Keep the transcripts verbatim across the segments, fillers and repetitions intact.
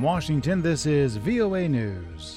Washington, this is V O A News.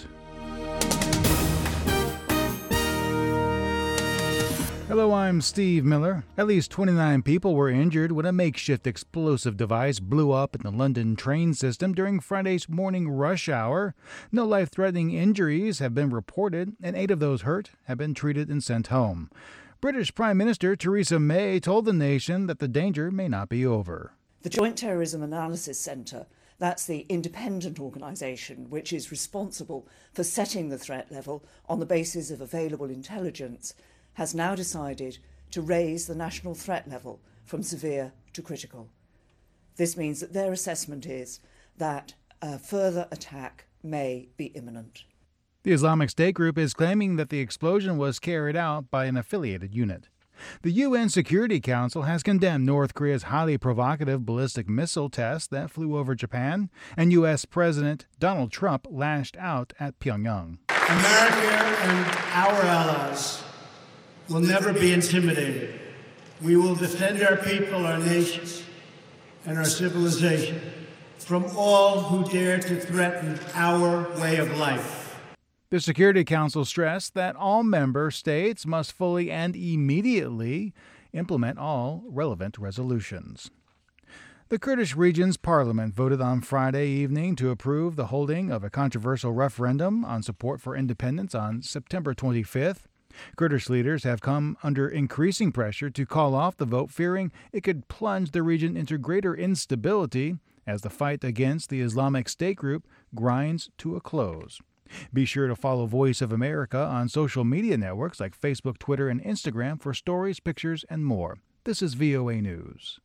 Hello, I'm Steve Miller. At least twenty-nine people were injured when a makeshift explosive device blew up in the London train system during Friday's morning rush hour. No life-threatening injuries have been reported, and eight of those hurt have been treated and sent home. British Prime Minister Theresa May told the nation that the danger may not be over. The Joint Terrorism Analysis Centre, that's the independent organisation which is responsible for setting the threat level on the basis of available intelligence, has now decided to raise the national threat level from severe to critical. This means that their assessment is that a further attack may be imminent. The Islamic State group is claiming that the explosion was carried out by an affiliated unit. The U N Security Council has condemned North Korea's highly provocative ballistic missile test that flew over Japan, and U S President Donald Trump lashed out at Pyongyang. America and our allies will never be intimidated. We will defend our people, our nation, and our civilization from all who dare to threaten our way of life. The Security Council stressed that all member states must fully and immediately implement all relevant resolutions. The Kurdish region's parliament voted on Friday evening to approve the holding of a controversial referendum on support for independence on September twenty-fifth. Kurdish leaders have come under increasing pressure to call off the vote, fearing it could plunge the region into greater instability as the fight against the Islamic State group grinds to a close. Be sure to follow Voice of America on social media networks like Facebook, Twitter, and Instagram for stories, pictures, and more. This is V O A News.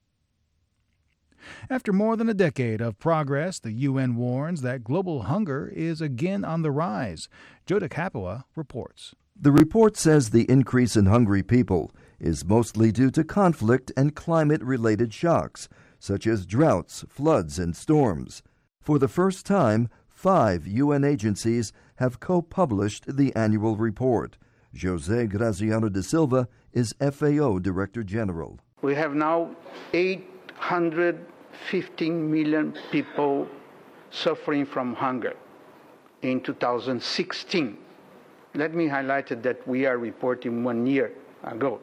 After more than a decade of progress, the U N warns that global hunger is again on the rise. Joe DeCapua reports. The report says the increase in hungry people is mostly due to conflict and climate-related shocks, such as droughts, floods, and storms. For the first time, five U N agencies have co-published the annual report. Jose Graziano da Silva is F A O Director General. We have now eight hundred fifteen million people suffering from hunger in two thousand sixteen. Let me highlight that we are reporting one year ago.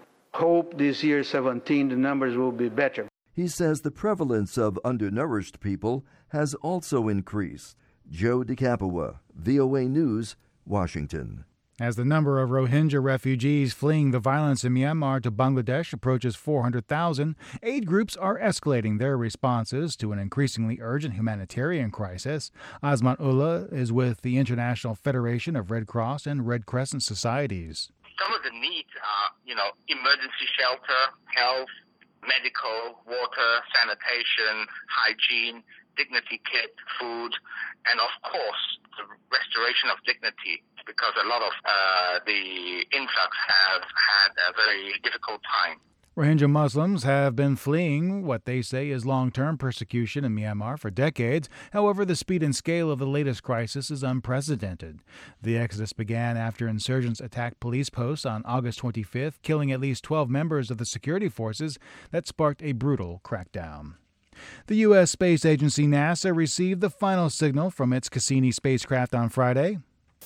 Hope this year, seventeen, the numbers will be better. He says the prevalence of undernourished people has also increased. Joe DeCapua, V O A News, Washington. As the number of Rohingya refugees fleeing the violence in Myanmar to Bangladesh approaches four hundred thousand, aid groups are escalating their responses to an increasingly urgent humanitarian crisis. Azmat Ullah is with the International Federation of Red Cross and Red Crescent Societies. Some of the needs are, you know, emergency shelter, health, medical, water, sanitation, hygiene, dignity kit, food, and of course, the restoration of dignity, because a lot of uh, the influx have had a very difficult time. Rohingya Muslims have been fleeing what they say is long-term persecution in Myanmar for decades. However, the speed and scale of the latest crisis is unprecedented. The exodus began after insurgents attacked police posts on August twenty-fifth, killing at least twelve members of the security forces that sparked a brutal crackdown. The U S space agency NASA received the final signal from its Cassini spacecraft on Friday.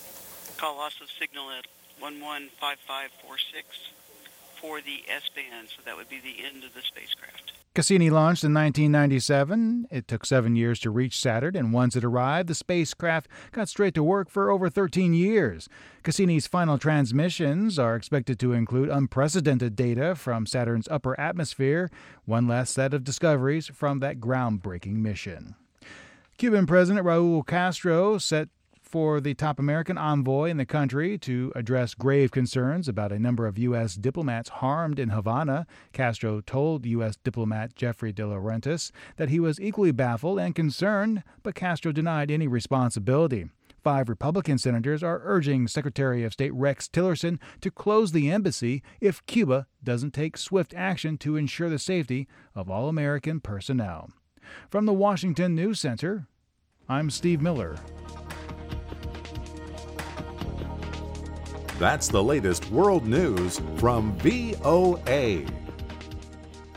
Call loss of signal at one one five five four six for the S-band, so that would be the end of the spacecraft. Cassini launched in nineteen ninety-seven. It took seven years to reach Saturn, and once it arrived, the spacecraft got straight to work for over thirteen years. Cassini's final transmissions are expected to include unprecedented data from Saturn's upper atmosphere, one last set of discoveries from that groundbreaking mission. Cuban President Raul Castro set for the top American envoy in the country to address grave concerns about a number of U S diplomats harmed in Havana. Castro told U S diplomat Jeffrey De Laurentiis that he was equally baffled and concerned, but Castro denied any responsibility. Five Republican senators are urging Secretary of State Rex Tillerson to close the embassy if Cuba doesn't take swift action to ensure the safety of all American personnel. From the Washington News Center, I'm Steve Miller. That's the latest world news from V O A.